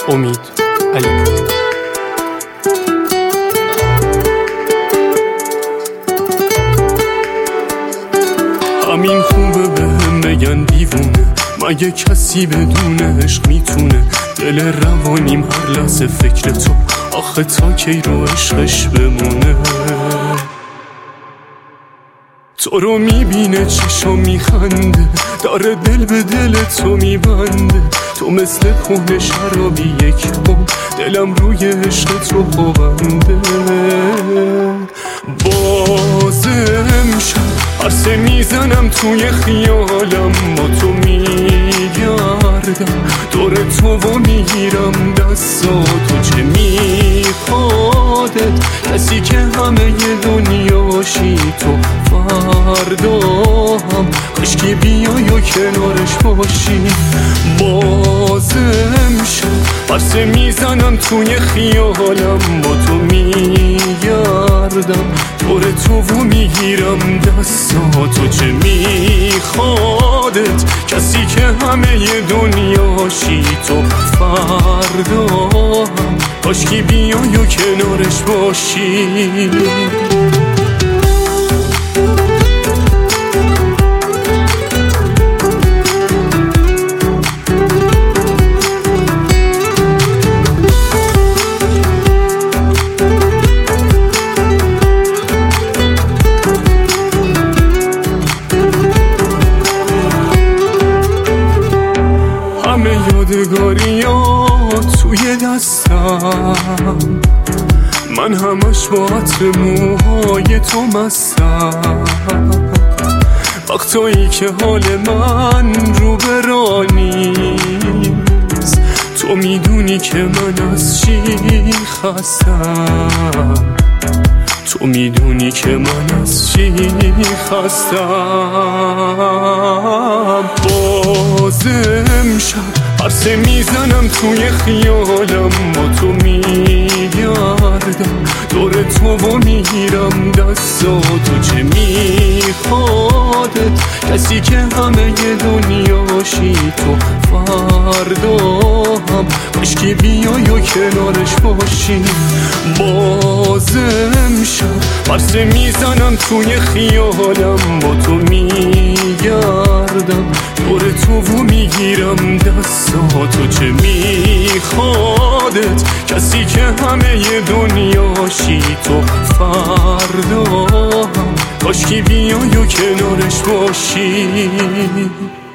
امید علیپور. همین خوبه بهم بگن دیوونه، مگه کسی بدون عشق میتونه دل روانیم هر لحظه فکر تو، آخه تا کی رو عشقش بمونه. تو رو میبینه چشم میخنده، داره دل به دل تو میبنده، تو مثل کهنه شرابی یک بار دلم روی عشق تو ببنده. بازم شب عرصه میزنم توی خیالم، با تو میگردم دور تو و میگیرم دستاتو، چه میخوادت کسی که همه دنیاشی تو، فردا هم کاشکی بیای و کنارش باشی. بازم شب عرصه میزنم توی خیالم، با تو میگردم دور تو و میگیرم دستاتو، چه میخوادت کسی که همه دنیاشی تو، فردا هم کاشکی بیای و کنارش باشی. یادگاریات توی دستم، من همش با عطر موهای تو مستم، وقتایی که حال من رو به راه نیست، تو میدونی که من از چی خستم، تو میدونی که من از چی خستم. بازم شب عرصه میزنم توی خیالم، با تو میگردم دور تو و میگیرم دستاتو، چه میخوادت کسی که همه دنیاشی تو، فردا هم کاشکی بیای و کنارش باشی. بازم شب عرصه میزنم توی خیالم، با تو میگردم دور تو و میگیرم دستاتو، چه میخوادت کسی که همه دنیاشی تو، فردا هم کاشکی بیای و کنارش باشی.